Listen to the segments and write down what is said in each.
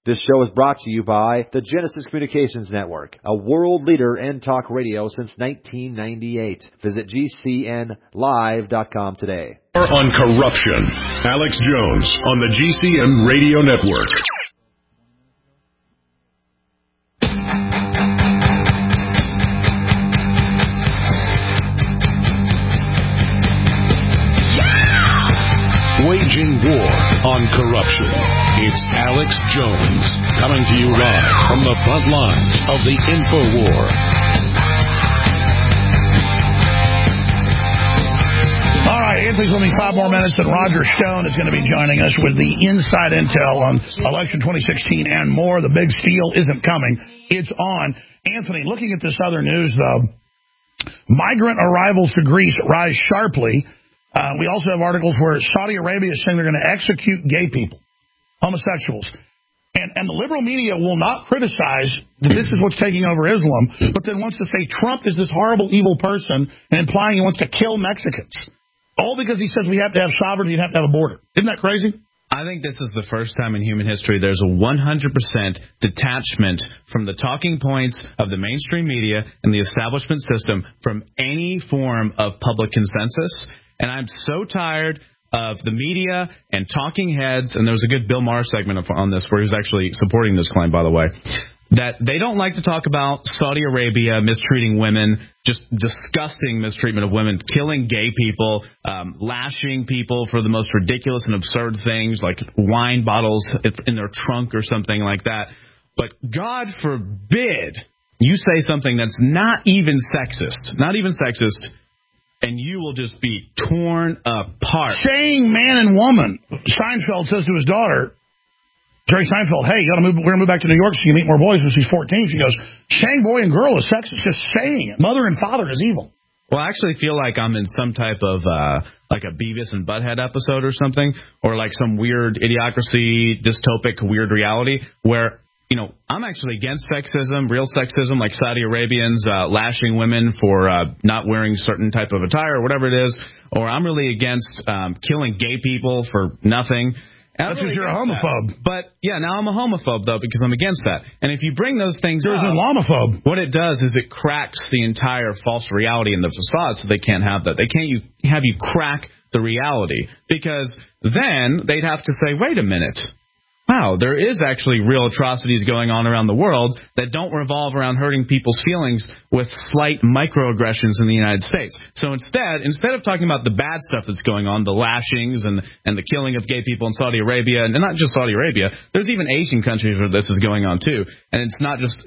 This show is brought to you by the Genesis Communications Network, a world leader in talk radio since 1998. Visit GCNlive.com today. On corruption, Alex Jones on the GCN Radio Network. Waging war on corruption. It's Alex Jones coming to you live from the front lines of the InfoWar. All right, Anthony's only 5 more minutes, and Roger Stone is going to be joining us with the inside intel on election 2016 and more. The big steal isn't coming. It's on. Anthony, looking at this other news, though, migrant arrivals to Greece rise sharply. We also have articles where Saudi Arabia is saying they're going to execute gay people, homosexuals. And the liberal media will not criticize that this is what's taking over Islam, but then wants to say Trump is this horrible, evil person and implying he wants to kill Mexicans. All because he says we have to have sovereignty and have to have a border. Isn't that crazy? I think this is the first time in human history there's a 100% detachment from the talking points of the mainstream media and the establishment system from any form of public consensus. And I'm so tired of the media and talking heads, and there was a good Bill Maher segment on this where he was actually supporting this claim, by the way, that they don't like to talk about Saudi Arabia mistreating women, just disgusting mistreatment of women, killing gay people, lashing people for the most ridiculous and absurd things like wine bottles in their trunk or something like that. But God forbid you say something that's not even sexist, and you will just be torn apart. Saying man and woman. Seinfeld says to his daughter, Jerry Seinfeld, hey, we're going to move back to New York so you can meet more boys when she's 14. She goes, saying boy and girl is sexist. Just saying it. Mother and father is evil. Well, I actually feel like I'm in some type of like a Beavis and Butthead episode or something, or like some weird idiocracy, dystopic, weird reality where, you know, I'm actually against sexism, real sexism, like Saudi Arabians lashing women for not wearing certain type of attire or whatever it is, or I'm really against killing gay people for nothing. That's because you're a homophobe. But, yeah, now I'm a homophobe, though, because I'm against that. And if you bring those things up, you're an Islamophobe. What it does is it cracks the entire false reality in the facade, so they can't have that. They can't have you crack the reality, because then they'd have to say, wait a minute. Wow, there is actually real atrocities going on around the world that don't revolve around hurting people's feelings with slight microaggressions in the United States. So instead of talking about the bad stuff that's going on, the lashings and the killing of gay people in Saudi Arabia, and not just Saudi Arabia, there's even Asian countries where this is going on too. And it's not just,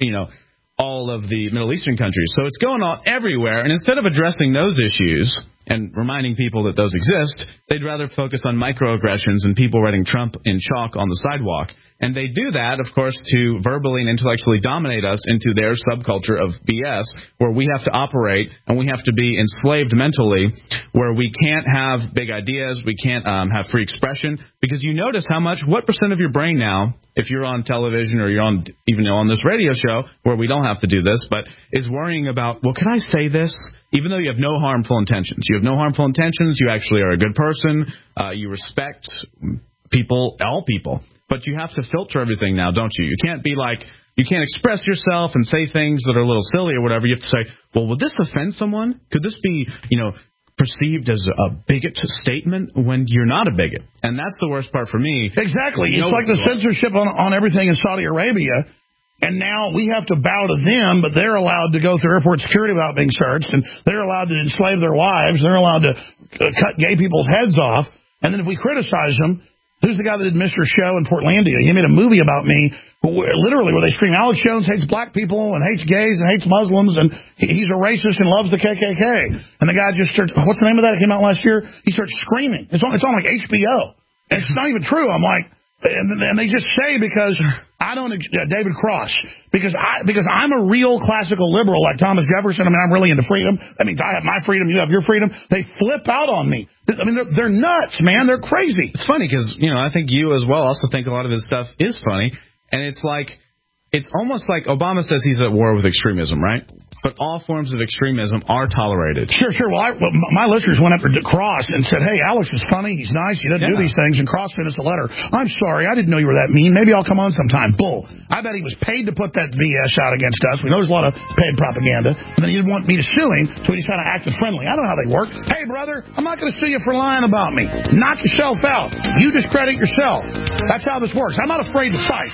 all of the Middle Eastern countries. So it's going on everywhere. And instead of addressing those issues and reminding people that those exist, they'd rather focus on microaggressions and people writing Trump in chalk on the sidewalk. And they do that, of course, to verbally and intellectually dominate us into their subculture of BS, where we have to operate and we have to be enslaved mentally, where we can't have big ideas, we can't have free expression, because you notice what percent of your brain now, if you're on television or you're on even on this radio show, where we don't have to do this, but is worrying about, well, can I say this? Even though you have no harmful intentions. You have no harmful intentions. You actually are a good person. You respect people, all people. But you have to filter everything now, don't you? You can't be like, you can't express yourself and say things that are a little silly or whatever. You have to say, well, would this offend someone? Could this be, perceived as a bigot statement when you're not a bigot? And that's the worst part for me. Exactly. It's like the censorship on everything in Saudi Arabia. And now we have to bow to them, but they're allowed to go through airport security without being searched, and they're allowed to enslave their wives, they're allowed to cut gay people's heads off. And then if we criticize them, who's the guy that did Mr. Show in Portlandia? He made a movie about me, literally, where they scream, Alex Jones hates black people and hates gays and hates Muslims, and he's a racist and loves the KKK. And the guy just starts, what's the name of that? It came out last year. He starts screaming. It's on like HBO. And it's not even true. I'm like, and they just say because I don't, David Cross, because I'm a real classical liberal like Thomas Jefferson. I mean, I'm really into freedom. That means I have my freedom, you have your freedom. They flip out on me. I mean, they're nuts, man. They're crazy. It's funny because, I think you as well also think a lot of his stuff is funny. And it's almost like Obama says he's at war with extremism, right? but all forms of extremism are tolerated. Sure. Well, my listeners went up to Cross and said, hey, Alex is funny, he's nice, he doesn't do these things, and Cross sent us a letter. I'm sorry, I didn't know you were that mean. Maybe I'll come on sometime. Bull. I bet he was paid to put that BS out against us. We know there's a lot of paid propaganda. And then he didn't want me to sue him, so he just kind of acted friendly. I don't know how they work. Hey, brother, I'm not going to sue you for lying about me. Knock yourself out. You discredit yourself. That's how this works. I'm not afraid to fight.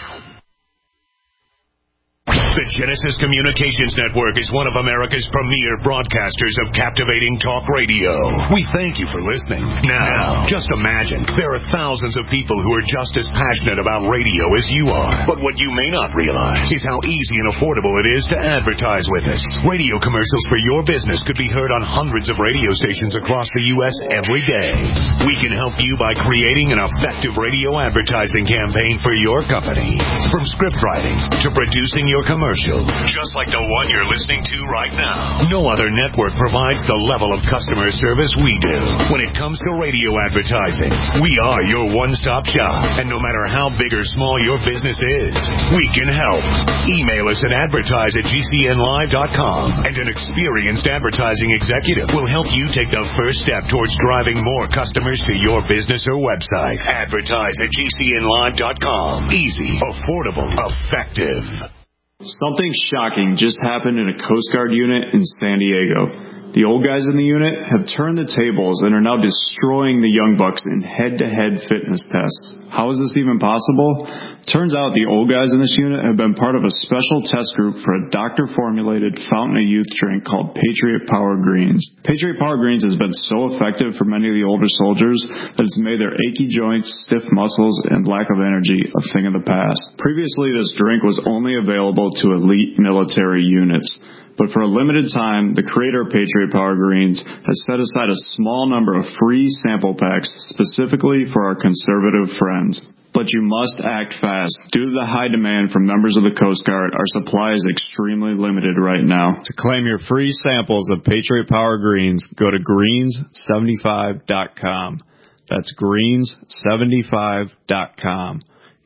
The Genesis Communications Network is one of America's premier broadcasters of captivating talk radio. We thank you for listening. Now, just imagine, there are thousands of people who are just as passionate about radio as you are. But what you may not realize is how easy and affordable it is to advertise with us. Radio commercials for your business could be heard on hundreds of radio stations across the U.S. every day. We can help you by creating an effective radio advertising campaign for your company. From script writing to producing your commercial, just like the one you're listening to right now. No other network provides the level of customer service we do. When it comes to radio advertising, we are your one-stop shop. And no matter how big or small your business is, we can help. Email us at advertise@gcnlive.com, and an experienced advertising executive will help you take the first step towards driving more customers to your business or website. Advertise@gcnlive.com. Easy, affordable, effective. Something shocking just happened in a Coast Guard unit in San Diego. The old guys in the unit have turned the tables and are now destroying the young bucks in head-to-head fitness tests. How is this even possible? Turns out the old guys in this unit have been part of a special test group for a doctor-formulated fountain of youth drink called Patriot Power Greens. Patriot Power Greens has been so effective for many of the older soldiers that it's made their achy joints, stiff muscles, and lack of energy a thing of the past. Previously, this drink was only available to elite military units. But for a limited time, the creator of Patriot Power Greens has set aside a small number of free sample packs specifically for our conservative friends. But you must act fast. Due to the high demand from members of the Coast Guard, our supply is extremely limited right now. To claim your free samples of Patriot Power Greens, go to greens75.com. That's greens75.com.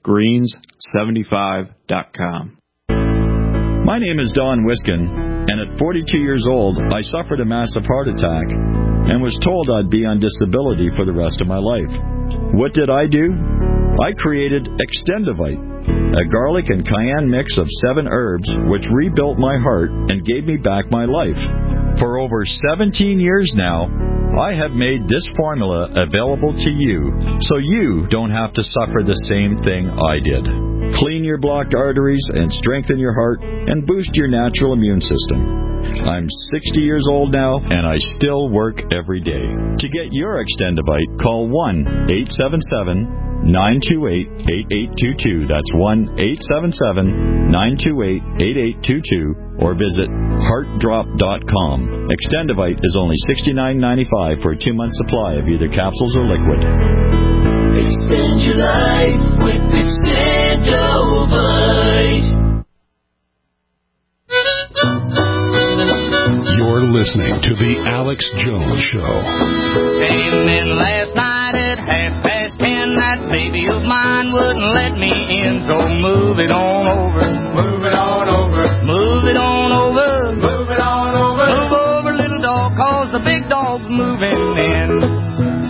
greens75.com. My name is Don Wiskin, and at 42 years old, I suffered a massive heart attack and was told I'd be on disability for the rest of my life. What did I do? I created Extendivite, a garlic and cayenne mix of 7 herbs which rebuilt my heart and gave me back my life. For over 17 years now, I have made this formula available to you, so you don't have to suffer the same thing I did. Clean your blocked arteries and strengthen your heart and boost your natural immune system. I'm 60 years old now, and I still work every day. To get your Extendivite, call 1-877-928-8822. That's 1-877-928-8822, or visit heartdrop.com. Extendivite is only $69.95 for a 2-month supply of either capsules or liquid. Extend your life with Extendivite. You're listening to The Alex Jones Show. Came in last night at 10:30. That baby of mine wouldn't let me in, so move it on over. Move it on over. Move it on over. Move it on over. Move over, little dog, 'cause the big dog's moving in.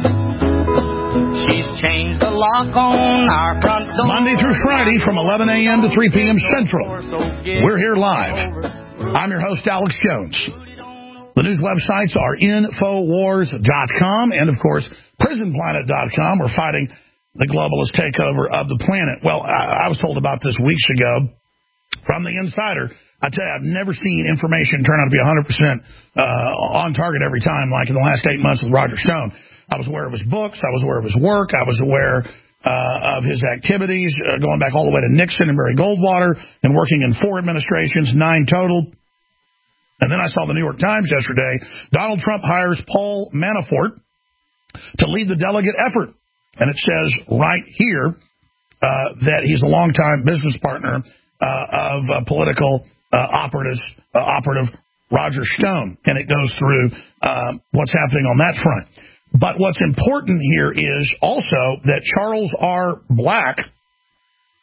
She's changed the lock on our front door. Monday through Friday from 11 a.m. to 3 p.m. Central. We're here live. I'm your host, Alex Jones. The news websites are Infowars.com and, of course, PrisonPlanet.com. We're fighting the globalist takeover of the planet. Well, I was told about this weeks ago from the insider. I tell you, I've never seen information turn out to be 100% on target every time, like in the last 8 months with Roger Stone. I was aware of his books. I was aware of his work. I was aware of his activities, going back all the way to Nixon and Barry Goldwater, and working in 4 administrations, 9 total. And then I saw the New York Times yesterday. Donald Trump hires Paul Manafort to lead the delegate effort. And it says right here that he's a longtime business partner of political operative Roger Stone. And it goes through what's happening on that front. But what's important here is also that Charles R. Black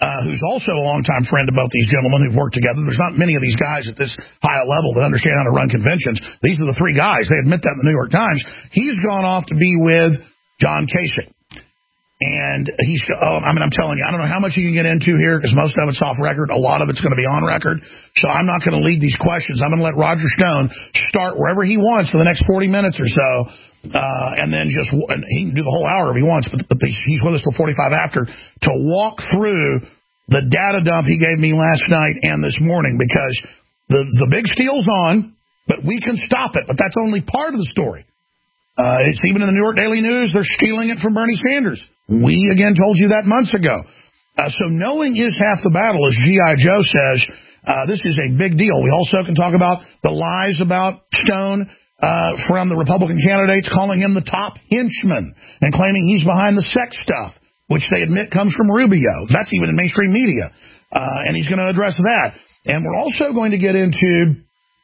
who's also a longtime friend of both these gentlemen who've worked together. There's not many of these guys at this high level that understand how to run conventions. These are the three guys. They admit that in the New York Times. He's gone off to be with John Kasich. And he's, I'm telling you, I don't know how much you can get into here because most of it's off record. A lot of it's going to be on record. So I'm not going to lead these questions. I'm going to let Roger Stone start wherever he wants for the next 40 minutes or so. And then and he can do the whole hour if he wants, but he's with us till 45 after to walk through the data dump he gave me last night and this morning because the big steal's on, but we can stop it. But that's only part of the story. It's even in the New York Daily News. They're stealing it from Bernie Sanders. We, again, told you that months ago. So knowing is half the battle, as G.I. Joe says. This is a big deal. We also can talk about the lies about Stone from the Republican candidates, calling him the top henchman and claiming he's behind the sex stuff, which they admit comes from Rubio. That's even in mainstream media. And he's going to address that. And we're also going to get into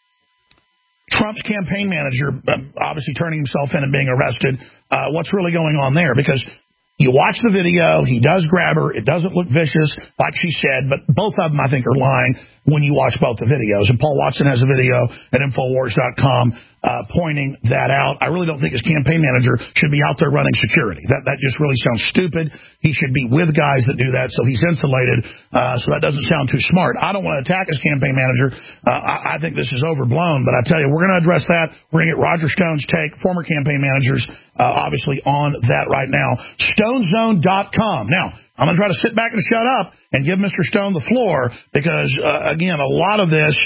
Trump's campaign manager obviously turning himself in and being arrested. What's really going on there? Because you watch the video, he does grab her. It doesn't look vicious, like she said, but both of them, I think, are lying when you watch both the videos. And Paul Watson has a video at Infowars.com pointing that out. I really don't think his campaign manager should be out there running security. That just really sounds stupid. He should be with guys that do that, so he's insulated, so that doesn't sound too smart. I don't want to attack his campaign manager. I think this is overblown, but I tell you, we're going to address that. We're going to get Roger Stone's take, former campaign managers, obviously on that right now. StoneZone.com. Now, I'm going to try to sit back and shut up and give Mr. Stone the floor because, again, a lot of this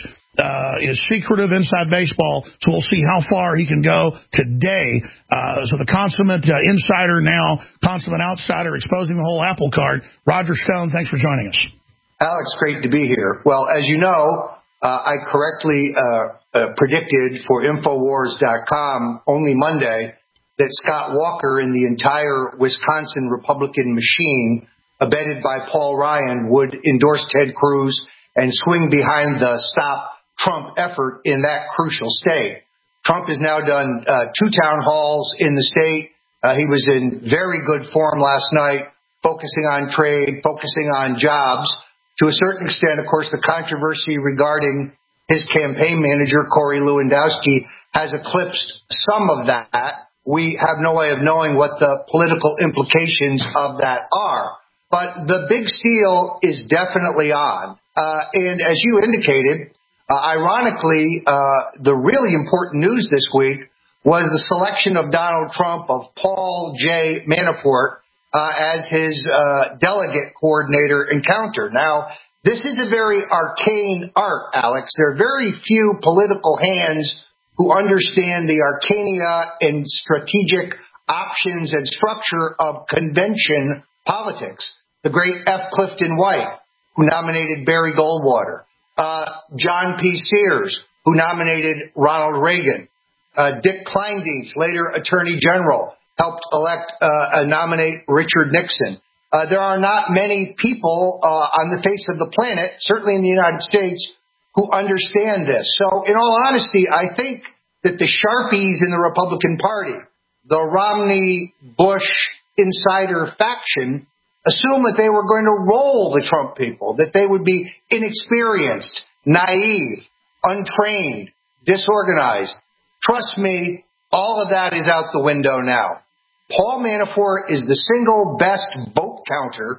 is secretive inside baseball, so we'll see how far he can go today. So the consummate insider now, consummate outsider, exposing the whole apple cart. Roger Stone, thanks for joining us. Alex, great to be here. Well, as you know, I correctly predicted for Infowars.com only Monday that Scott Walker and the entire Wisconsin Republican machine, abetted by Paul Ryan, would endorse Ted Cruz and swing behind the Stop Trump effort in that crucial state. Trump has now done 2 town halls in the state. He was in very good form last night, focusing on trade, focusing on jobs. To a certain extent, of course, the controversy regarding his campaign manager, Corey Lewandowski, has eclipsed some of that. We have no way of knowing what the political implications of that are. But the big steal is definitely on. And as you indicated, ironically, the really important news this week was the selection of Donald Trump of Paul J. Manafort as his delegate coordinator encounter. Now, this is a very arcane art, Alex. There are very few political hands who understand the arcania and strategic options and structure of convention politics. The great F. Clifton White, who nominated Barry Goldwater. John P. Sears, who nominated Ronald Reagan. Dick Kleindienst, later Attorney General, helped nominate Richard Nixon. There are not many people on the face of the planet, certainly in the United States, who understand this. So, in all honesty, I think that the Sharpies in the Republican Party, the Romney-Bush insider faction, assume that they were going to roll the Trump people, that they would be inexperienced, naive, untrained, disorganized. Trust me, all of that is out the window now. Paul Manafort is the single best vote counter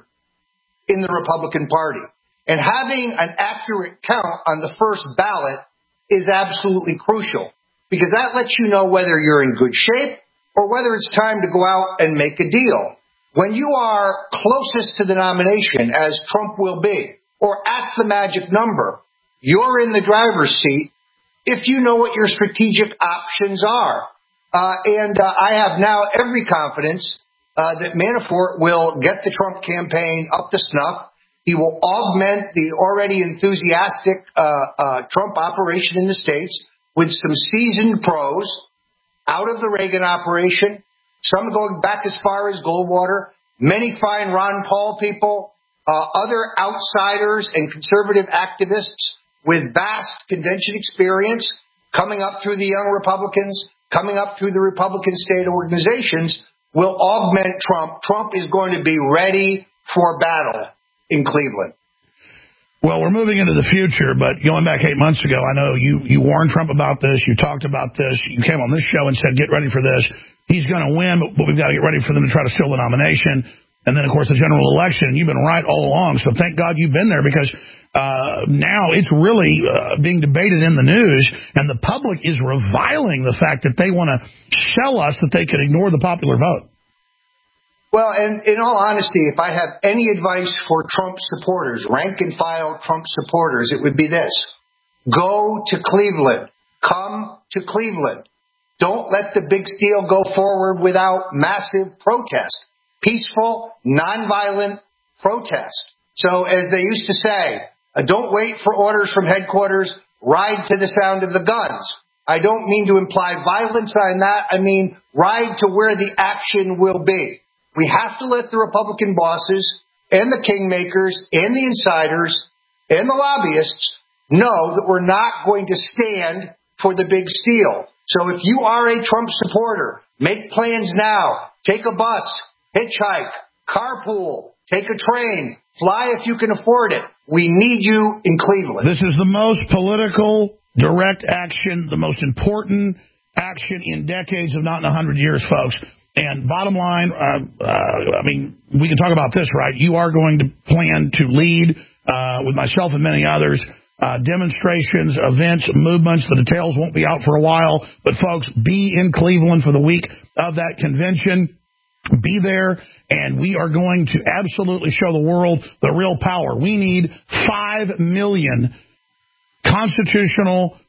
in the Republican Party. And having an accurate count on the first ballot is absolutely crucial because that lets you know whether you're in good shape or whether it's time to go out and make a deal. When you are closest to the nomination, as Trump will be, or at the magic number, you're in the driver's seat if you know what your strategic options are. And I have now every confidence that Manafort will get the Trump campaign up to snuff. He will augment the already enthusiastic Trump operation in the States with some seasoned pros out of the Reagan operation, some going back as far as Goldwater, many fine Ron Paul people, other outsiders and conservative activists with vast convention experience coming up through the Young Republicans, coming up through the Republican state organizations will augment Trump. Trump is going to be ready for battle. in Cleveland. Well, we're moving into the future, but going back 8 months ago, I know you warned Trump about this. You talked about this. You came on this show and said, get ready for this. He's going to win, but we've got to get ready for them to try to steal the nomination. And then, of course, the general election. You've been right all along, so thank God you've been there, because now it's really being debated in the news, and the public is reviling the fact that they want to sell us that they can ignore the popular vote. Well, and in all honesty, if I have any advice for Trump supporters, rank-and-file Trump supporters, it would be this. Go to Cleveland. Come to Cleveland. Don't let the big steal go forward without massive protest. Peaceful, nonviolent protest. So, as they used to say, don't wait for orders from headquarters. Ride to the sound of the guns. I don't mean to imply violence on that. I mean, ride to where the action will be. We have to let the Republican bosses and the kingmakers and the insiders and the lobbyists know that we're not going to stand for the big steal. So if you are a Trump supporter, make plans now. Take a bus, hitchhike, carpool, take a train, fly if you can afford it. We need you in Cleveland. This is the most political, direct action, the most important action in decades, if not in 100 years, folks. And bottom line, I mean, we can talk about this, right? You are going to plan to lead, with myself and many others, demonstrations, events, movements. The details won't be out for a while. But, folks, be in Cleveland for the week of that convention. Be there, and we are going to absolutely show the world the real power. We need 5 million constitutional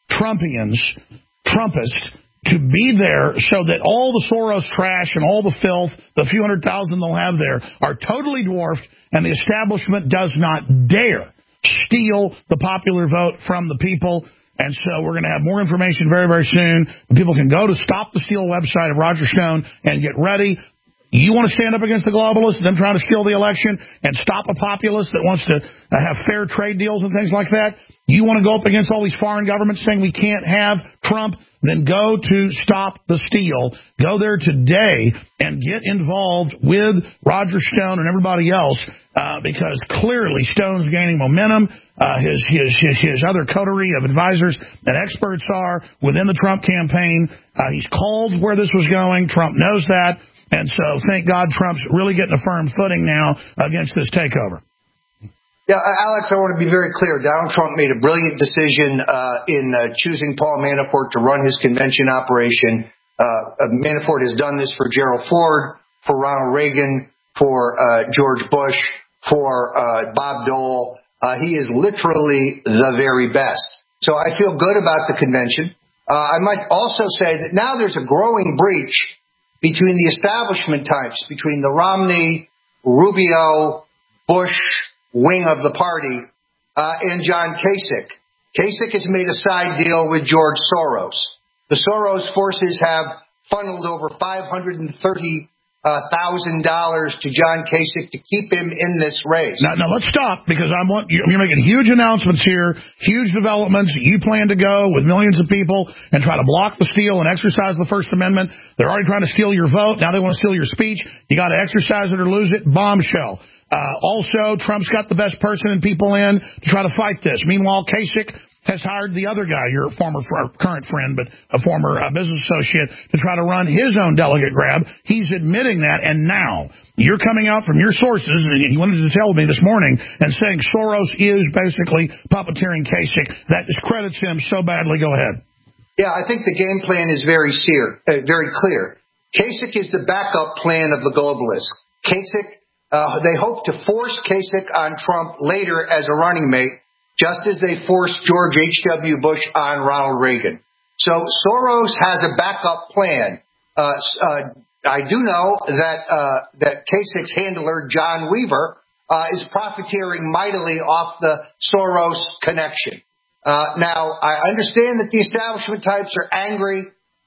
Trumpists, to be there so that all the Soros trash and all the filth, the few 100,000 they'll have there, are totally dwarfed, and the establishment does not dare steal the popular vote from the people. And so we're going to have more information very, very soon. People can go to Stop the Steal website of Roger Stone and get ready. You want to stand up against the globalists, them trying to steal the election, and stop a populist that wants to have fair trade deals and things like that? You want to go up against all these foreign governments saying we can't have Trump? Then go to Stop the Steal. Go there today and get involved with Roger Stone and everybody else, because clearly Stone's gaining momentum. His other coterie of advisors and experts are within the Trump campaign. He's called where this was going. Trump knows that. And so, thank God, Trump's really getting a firm footing now against this takeover. Yeah, Alex, I want to be very clear. Donald Trump made a brilliant decision in choosing Paul Manafort to run his convention operation. Manafort has done this for Gerald Ford, for Ronald Reagan, for George Bush, for Bob Dole. He is literally the very best. So I feel good about the convention. I might also say that now there's a growing breach between the establishment types, between the Romney, Rubio, Bush wing of the party, and John Kasich. Kasich has made a side deal with George Soros. The Soros forces have funneled over $530,000 to John Kasich to keep him in this race. Now let's stop, because you're making huge announcements here, huge developments. You plan to go with millions of people and try to block the steal and exercise the First Amendment. They're already trying to steal your vote. Now they want to steal your speech. You got to exercise it or lose it. Bombshell. Also, Trump's got the best person and people in to try to fight this. Meanwhile, Kasich has hired the other guy, your current friend, but a former business associate, to try to run his own delegate grab. He's admitting that, and now you're coming out from your sources, and you wanted to tell me this morning, and saying Soros is basically puppeteering Kasich. That discredits him so badly. Go ahead. Yeah, I think the game plan is very clear. Kasich is the backup plan of the globalists. Kasich, they hope to force Kasich on Trump later as a running mate, just as they forced George H.W. Bush on Ronald Reagan. So Soros has a backup plan. I do know that Kasich's handler, John Weaver, is profiteering mightily off the Soros connection. Now, I understand that the establishment types are angry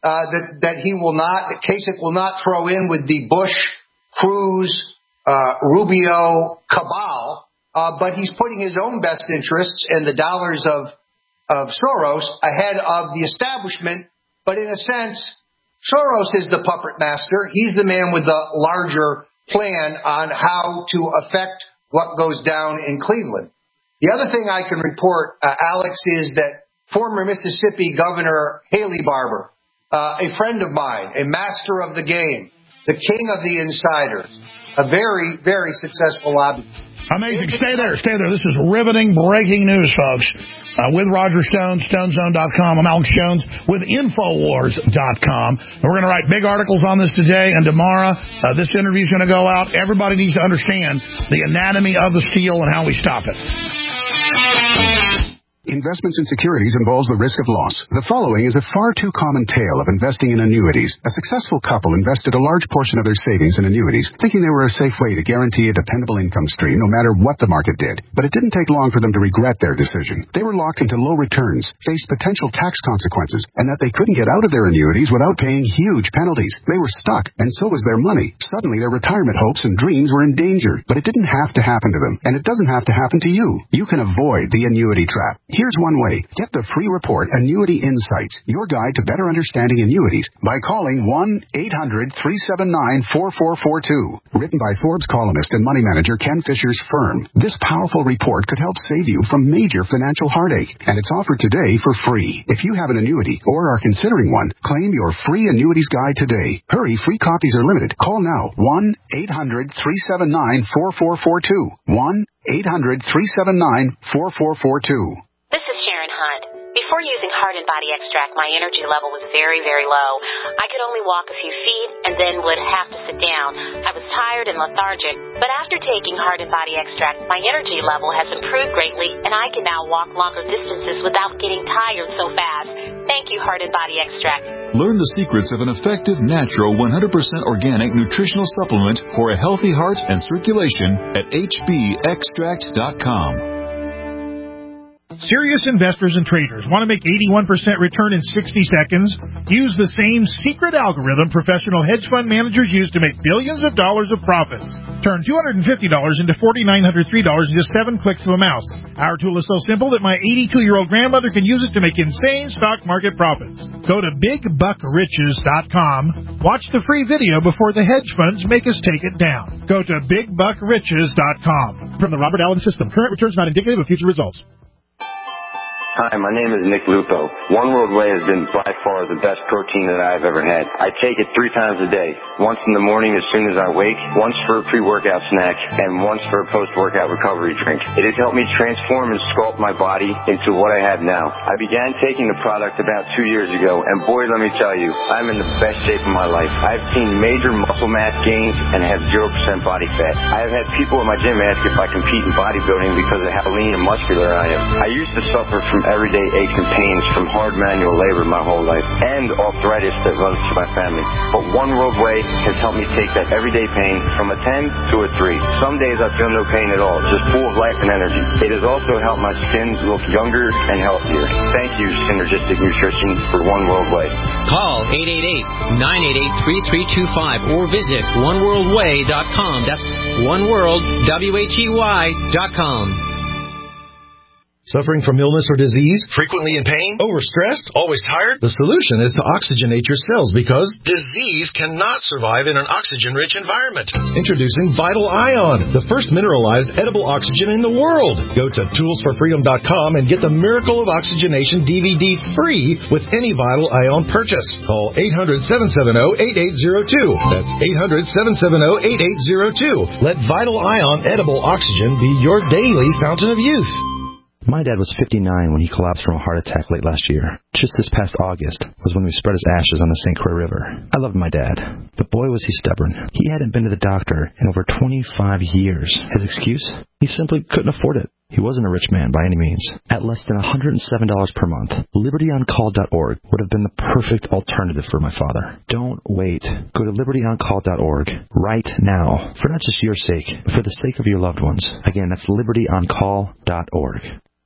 that Kasich will not throw in with the Bush, Cruz, Rubio cabal, but he's putting his own best interests and the dollars of Soros ahead of the establishment. But in a sense, Soros is the puppet master. He's the man with the larger plan on how to affect what goes down in Cleveland. The other thing I can report, Alex, is that former Mississippi Governor Haley Barbour, a friend of mine, a master of the game, the king of the insiders, a very, very successful lobbyist. Amazing. Stay there. This is riveting breaking news, folks. With Roger Stone, StoneZone.com. I'm Alex Jones with Infowars.com. And we're going to write big articles on this today and tomorrow. This interview is going to go out. Everybody needs to understand the anatomy of the steal and how we stop it. Investments in securities involves the risk of loss. The following is a far too common tale of investing in annuities. A successful couple invested a large portion of their savings in annuities, thinking they were a safe way to guarantee a dependable income stream no matter what the market did. But it didn't take long for them to regret their decision. They were locked into low returns, faced potential tax consequences, and that they couldn't get out of their annuities without paying huge penalties. They were stuck, and so was their money. Suddenly, their retirement hopes and dreams were in danger. But it didn't have to happen to them, and it doesn't have to happen to you. You can avoid the annuity trap. Here's one way. Get the free report, Annuity Insights, your guide to better understanding annuities, by calling 1-800-379-4442. Written by Forbes columnist and money manager Ken Fisher's firm. This powerful report could help save you from major financial heartache, and it's offered today for free. If you have an annuity or are considering one, claim your free annuities guide today. Hurry, free copies are limited. Call now. 1-800-379-4442. 1-800-379-4442. Before using Heart and Body Extract, my energy level was very, very low. I could only walk a few feet and then would have to sit down. I was tired and lethargic, but after taking Heart and Body Extract, my energy level has improved greatly, and I can now walk longer distances without getting tired so fast. Thank you, Heart and Body Extract. Learn the secrets of an effective, natural, 100% organic nutritional supplement for a healthy heart and circulation at hbextract.com. Serious investors and traders want to make 81% return in 60 seconds? Use the same secret algorithm professional hedge fund managers use to make billions of dollars of profits. Turn $250 into $4,903 in just 7 clicks of a mouse. Our tool is so simple that my 82-year-old grandmother can use it to make insane stock market profits. Go to BigBuckRiches.com. Watch the free video before the hedge funds make us take it down. Go to BigBuckRiches.com. From the Robert Allen System. Current returns not indicative of future results. Hi, my name is Nick Lupo. One World Whey has been by far the best protein that I've ever had. I take it 3 times a day. Once in the morning as soon as I wake, once for a pre-workout snack, and once for a post-workout recovery drink. It has helped me transform and sculpt my body into what I have now. I began taking the product about 2 years ago, and boy, let me tell you, I'm in the best shape of my life. I've seen major muscle mass gains and have 0% body fat. I have had people at my gym ask if I compete in bodybuilding because of how lean and muscular I am. I used to suffer from everyday aches and pains from hard manual labor my whole life, and arthritis that runs through my family. But One World Whey has helped me take that everyday pain from a 10 to a 3. Some days I feel no pain at all, just full of life and energy. It has also helped my skin look younger and healthier. Thank you, Synergistic Nutrition, for One World Whey. Call 888-988-3325 or visit oneworldwhey.com. That's oneworldwhey.com. Suffering from illness or disease? Frequently in pain? Overstressed? Always tired? The solution is to oxygenate your cells because disease cannot survive in an oxygen-rich environment. Introducing Vital Ion, the first mineralized edible oxygen in the world. Go to toolsforfreedom.com and get the Miracle of Oxygenation DVD free with any Vital Ion purchase. Call 800-770-8802. That's 800-770-8802. Let Vital Ion edible oxygen be your daily fountain of youth. My dad was 59 when he collapsed from a heart attack late last year. Just this past August was when we spread his ashes on the St. Croix River. I loved my dad, but boy was he stubborn. He hadn't been to the doctor in over 25 years. His excuse? He simply couldn't afford it. He wasn't a rich man by any means. At less than $107 per month, LibertyOnCall.org would have been the perfect alternative for my father. Don't wait. Go to LibertyOnCall.org right now, for not just your sake, but for the sake of your loved ones. Again, that's LibertyOnCall.org.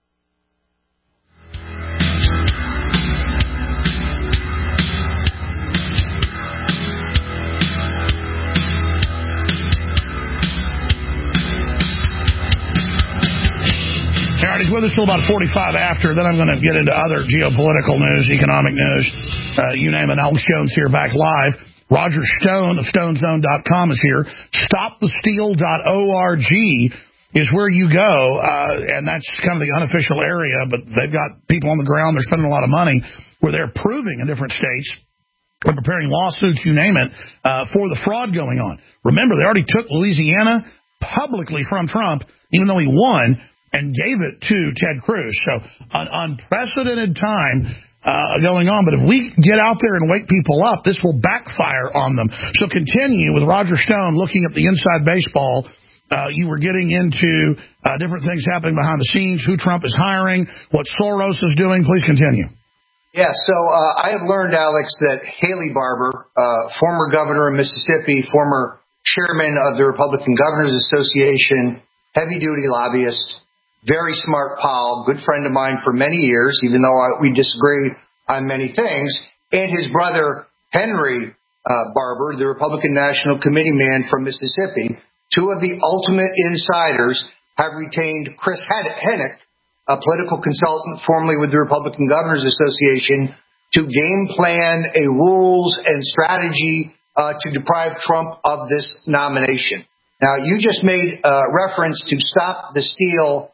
All right, he's with us till about 45 after. Then I'm going to get into other geopolitical news, economic news, you name it. Alex Jones here, back live. Roger Stone of StoneZone.com is here. StopTheSteal.org is where you go, and that's kind of the unofficial area, but they've got people on the ground, they're spending a lot of money, where they're proving in different states, they're preparing lawsuits, you name it, for the fraud going on. Remember, they already took Louisiana publicly from Trump, even though he won, and gave it to Ted Cruz. So an unprecedented time going on. But if we get out there and wake people up, this will backfire on them. So continue with Roger Stone looking at the inside baseball. You were getting into different things happening behind the scenes, who Trump is hiring, what Soros is doing. Please continue. Yeah, so I have learned, Alex, that Haley Barbour, former governor of Mississippi, former chairman of the Republican Governors Association, heavy-duty lobbyist, very smart pal, good friend of mine for many years, even though we disagree on many things, and his brother, Henry Barbour, the Republican National Committee man from Mississippi, two of the ultimate insiders, have retained Chris Hennick, a political consultant formerly with the Republican Governors Association, to game plan a rules and strategy to deprive Trump of this nomination. Now, you just made reference to StopTheSteal.org,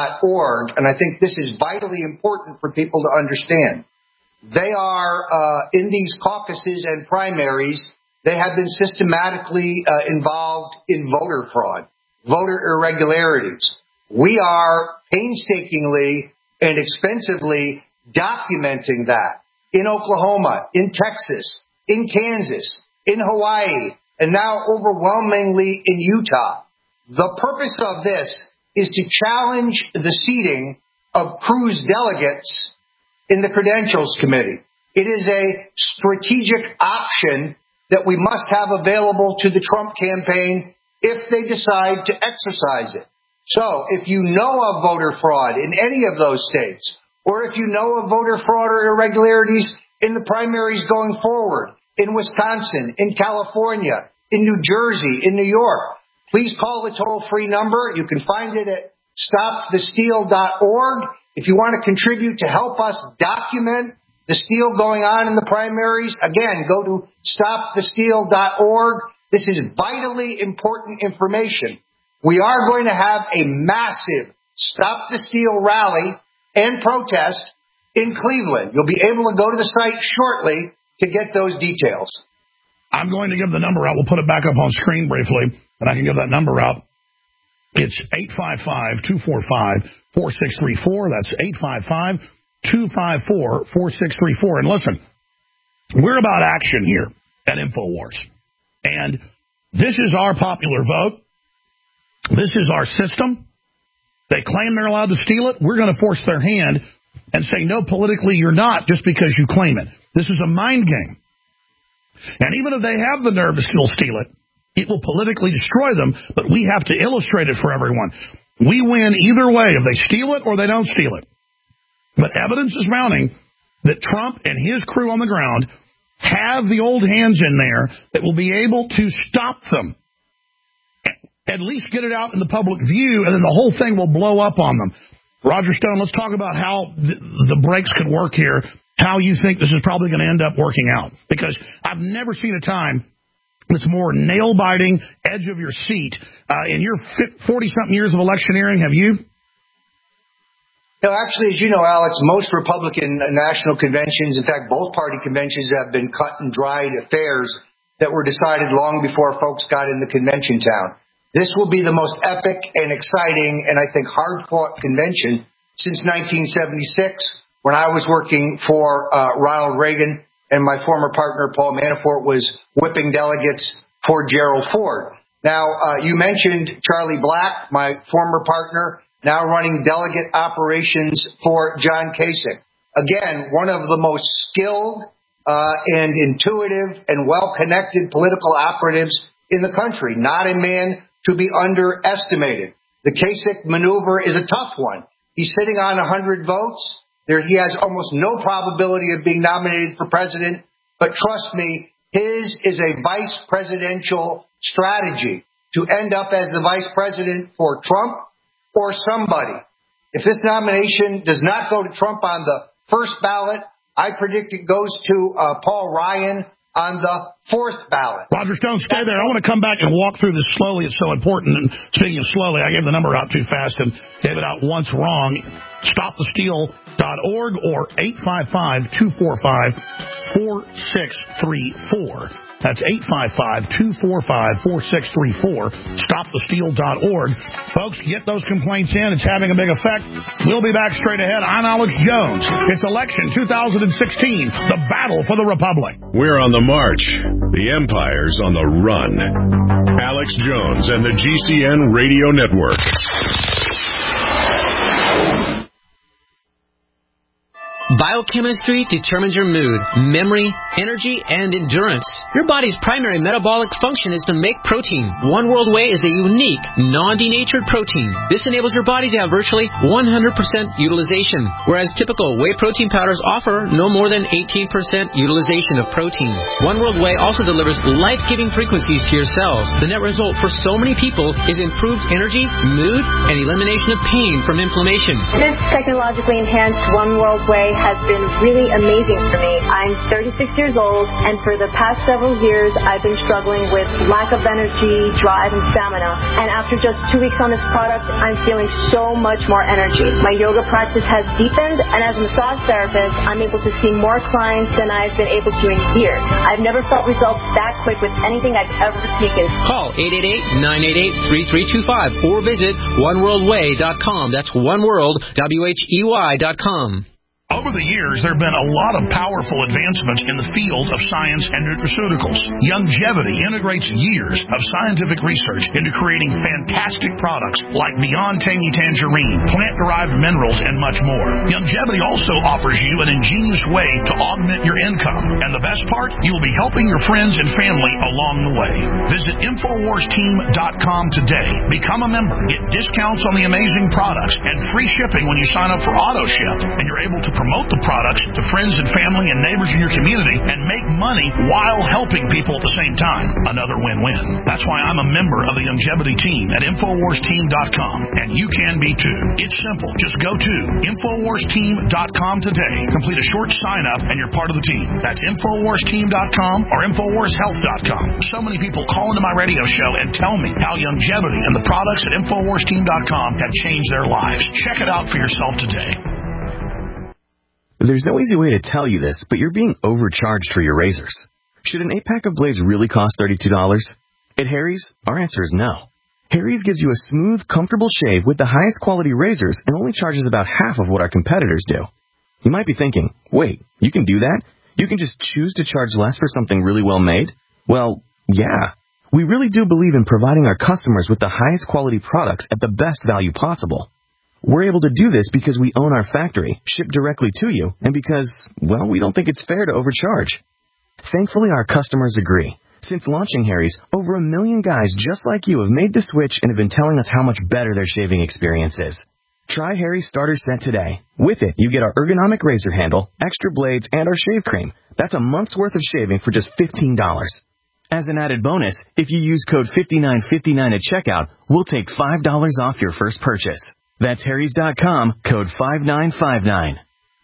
and I think this is vitally important for people to understand. They are, in these caucuses and primaries, they have been systematically involved in voter fraud, voter irregularities. We are painstakingly and expensively documenting that in Oklahoma, in Texas, in Kansas, in Hawaii, and now overwhelmingly in Utah. The purpose of this is to challenge the seating of Cruz delegates in the Credentials Committee. It is a strategic option that we must have available to the Trump campaign if they decide to exercise it. So if you know of voter fraud in any of those states, or if you know of voter fraud or irregularities in the primaries going forward, in Wisconsin, in California, in New Jersey, in New York, please call the toll-free number. You can find it at StopTheSteal.org. If you want to contribute to help us document the steal going on in the primaries, again, go to StopTheSteal.org. This is vitally important information. We are going to have a massive Stop the Steal rally and protest in Cleveland. You'll be able to go to the site shortly to get those details. I'm going to give the number out. We'll put it back up on screen briefly, and I can give that number out. It's 855-245-4634. That's 855-254-4634. And listen, we're about action here at InfoWars. And this is our popular vote. This is our system. They claim they're allowed to steal it. We're going to force their hand and say, no, politically you're not, just because you claim it. This is a mind game. And even if they have the nerve to still steal it, it will politically destroy them, but we have to illustrate it for everyone. We win either way, if they steal it or they don't steal it. But evidence is mounting that Trump and his crew on the ground have the old hands in there that will be able to stop them. At least get it out in the public view, and then the whole thing will blow up on them. Roger Stone, let's talk about how the brakes could work here, how you think this is probably going to end up working out. Because I've never seen a time that's more nail-biting, edge of your seat. In your 40-something years of electioneering, have you? Actually, as you know, Alex, most Republican national conventions, in fact, both party conventions, have been cut and dried affairs that were decided long before folks got in the convention town. This will be the most epic and exciting and I think hard-fought convention since 1976 when I was working for Ronald Reagan and my former partner Paul Manafort was whipping delegates for Gerald Ford. Now, you mentioned Charlie Black, my former partner, now running delegate operations for John Kasich. Again, one of the most skilled and intuitive and well-connected political operatives in the country. Not a man to be underestimated. The Kasich maneuver is a tough one. He's sitting on 100 votes. He has almost no probability of being nominated for president. But trust me, his is a vice presidential strategy to end up as the vice president for Trump or somebody. If this nomination does not go to Trump on the first ballot, I predict it goes to Paul Ryan on the fourth ballot. Roger Stone, stay there. I want to come back and walk through this slowly. It's so important. And speaking of slowly, I gave the number out too fast and gave it out once wrong. StopTheSteal.org or 855-245-4634. That's 855-245-4634. StopTheSteal.org. Folks, get those complaints in. It's having a big effect. We'll be back straight ahead. I'm Alex Jones. It's election 2016, the battle for the Republic. We're on the march. The empire's on the run. Alex Jones and the GCN Radio Network. Biochemistry determines your mood, memory, energy, and endurance. Your body's primary metabolic function is to make protein. One World Whey is a unique, non-denatured protein. This enables your body to have virtually 100% utilization, whereas typical whey protein powders offer no more than 18% utilization of protein. One World Whey also delivers life-giving frequencies to your cells. The net result for so many people is improved energy, mood, and elimination of pain from inflammation. This technologically enhanced One World Whey has been really amazing for me. I'm 36 years old, and for the past several years, I've been struggling with lack of energy, drive, and stamina. And after just 2 weeks on this product, I'm feeling so much more energy. My yoga practice has deepened, and as a massage therapist, I'm able to see more clients than I've been able to in years. I've never felt results that quick with anything I've ever taken. Call 888-988-3325 or visit oneworldwhey.com. That's oneworldwhey.com. Over the years, there have been a lot of powerful advancements in the field of science and nutraceuticals. Youngevity integrates years of scientific research into creating fantastic products like Beyond Tangy Tangerine, plant-derived minerals, and much more. Youngevity also offers you an ingenious way to augment your income. And the best part, you will be helping your friends and family along the way. Visit InfoWarsTeam.com today. Become a member. Get discounts on the amazing products and free shipping when you sign up for AutoShip. And you're able to promote the products to friends and family and neighbors in your community and make money while helping people at the same time. Another win-win. That's why I'm a member of the Youngevity team at InfoWarsTeam.com, and you can be too. It's simple. Just go to InfoWarsTeam.com today. Complete a short sign-up, and you're part of the team. That's InfoWarsTeam.com or InfoWarsHealth.com. So many people call into my radio show and tell me how Youngevity and the products at InfoWarsTeam.com have changed their lives. Check it out for yourself today. There's no easy way to tell you this, but you're being overcharged for your razors. Should an 8-pack of blades really cost $32? At Harry's, our answer is no. Harry's gives you a smooth, comfortable shave with the highest quality razors and only charges about half of what our competitors do. You might be thinking, wait, you can do that? You can just choose to charge less for something really well made? Well, yeah. We really do believe in providing our customers with the highest quality products at the best value possible. We're able to do this because we own our factory, ship directly to you, and because, well, we don't think it's fair to overcharge. Thankfully, our customers agree. Since launching Harry's, over 1 million guys just like you have made the switch and have been telling us how much better their shaving experience is. Try Harry's Starter Set today. With it, you get our ergonomic razor handle, extra blades, and our shave cream. That's a month's worth of shaving for just $15. As an added bonus, if you use code 5959 at checkout, we'll take $5 off your first purchase. That's Harrys.com, code 5959.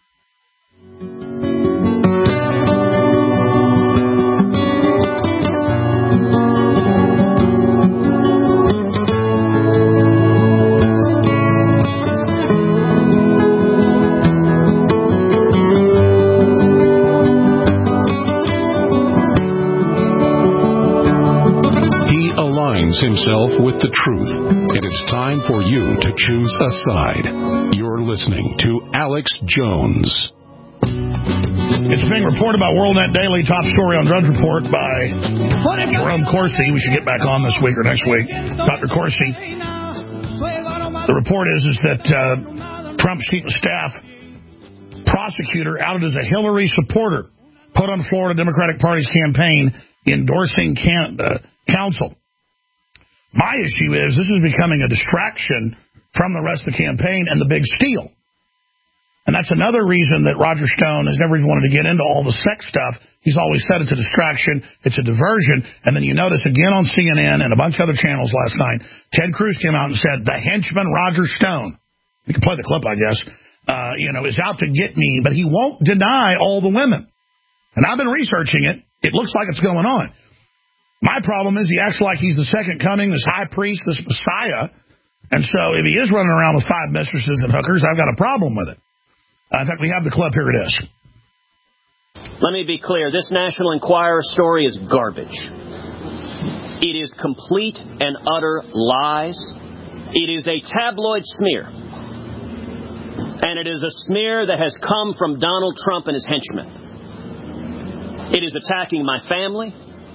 Himself with the truth. It is time for you to choose a side. You're listening to Alex Jones. It's being reported by WorldNet Daily, top story on Drudge Report by Jerome Corsi. We should get back on this week or next week. Dr. Corsi. The report is that Trump's chief of staff prosecutor outed as a Hillary supporter put on Florida Democratic Party's campaign endorsing counsel. My issue is this is becoming a distraction from the rest of the campaign and the big steal. And that's another reason that Roger Stone has never even wanted to get into all the sex stuff. He's always said it's a distraction, it's a diversion. And then you notice again on CNN and a bunch of other channels last night, Ted Cruz came out and said, the henchman Roger Stone, we can play the clip, I guess, is out to get me, but he won't deny all the women. And I've been researching it. It looks like it's going on. My problem is he acts like he's the second coming, this high priest, this Messiah. And so if he is running around with 5 mistresses and hookers, I've got a problem with it. In fact, we have the clip. Here it is. Let me be clear. This National Enquirer story is garbage. It is complete and utter lies. It is a tabloid smear. And it is a smear that has come from Donald Trump and his henchmen. It is attacking my family.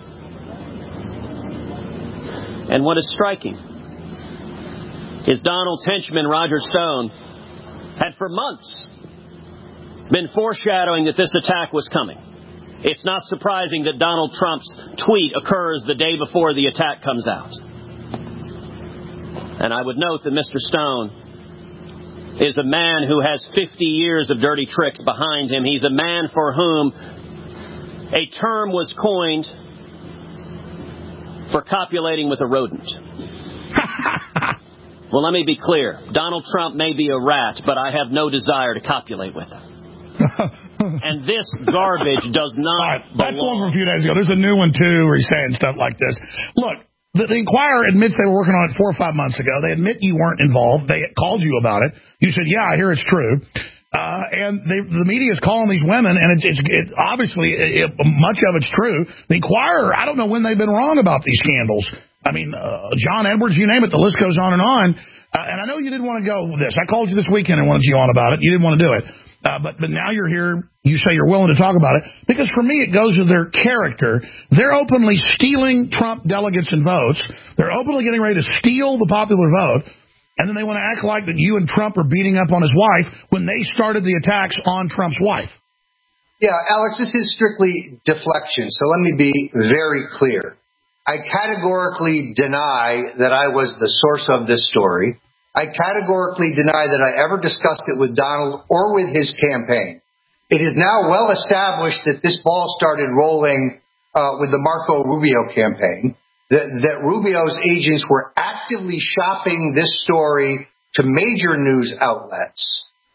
And what is striking is Donald's henchman, Roger Stone, had for months been foreshadowing that this attack was coming. It's not surprising that Donald Trump's tweet occurs the day before the attack comes out. And I would note that Mr. Stone is a man who has 50 years of dirty tricks behind him. He's a man for whom a term was coined for copulating with a rodent. Well, let me be clear. Donald Trump may be a rat, but I have no desire to copulate with him. And this garbage does not belong. That's one from a few days ago. There's a new one, too, where he's saying stuff like this. Look, the Inquirer admits they were working on it 4 or 5 months ago. They admit you weren't involved. They called you about it. You said, yeah, I hear it's true. And the media is calling these women, and it's obviously much of it's true. The Inquirer, I don't know when they've been wrong about these scandals. I mean, John Edwards, you name it, the list goes on and on. And I know you didn't want to go with this. I called you this weekend and wanted you on about it. You didn't want to do it. But now you're here. You say you're willing to talk about it. Because for me, it goes to their character. They're openly stealing Trump delegates and votes. They're openly getting ready to steal the popular vote. And then they want to act like that you and Trump are beating up on his wife when they started the attacks on Trump's wife. Yeah, Alex, this is strictly deflection. So let me be very clear. I categorically deny that I was the source of this story. I categorically deny that I ever discussed it with Donald or with his campaign. It is now well established that this ball started rolling with the Marco Rubio campaign, that Rubio's agents were actively shopping this story to major news outlets.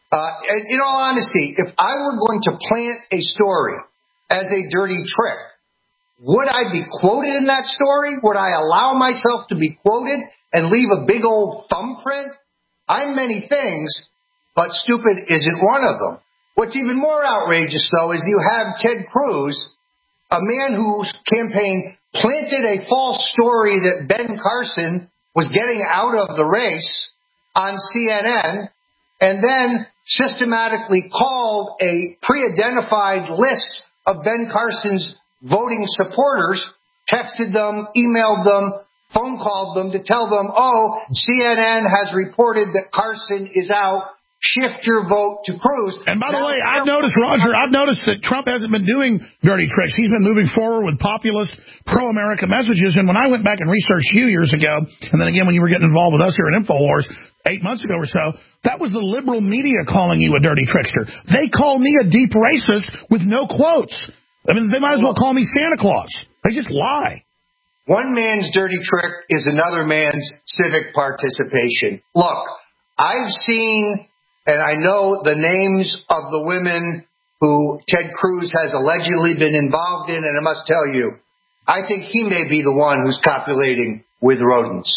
And in all honesty, if I were going to plant a story as a dirty trick, would I be quoted in that story? Would I allow myself to be quoted and leave a big old thumbprint? I'm many things, but stupid isn't one of them. What's even more outrageous, though, is you have Ted Cruz, a man whose campaign planted a false story that Ben Carson was getting out of the race on CNN, and then systematically called a pre-identified list of Ben Carson's voting supporters, texted them, emailed them, phone called them to tell them, oh, CNN has reported that Carson is out. Shift your vote to Cruz. And by the way, I've noticed, Roger, that Trump hasn't been doing dirty tricks. He's been moving forward with populist, pro-America messages. And when I went back and researched you years ago, and then again when you were getting involved with us here at InfoWars 8 months ago or so, that was the liberal media calling you a dirty trickster. They call me a deep racist with no quotes. I mean, they might as well call me Santa Claus. They just lie. One man's dirty trick is another man's civic participation. Look, I've seen and I know the names of the women who Ted Cruz has allegedly been involved in, and I must tell you, I think he may be the one who's copulating with rodents.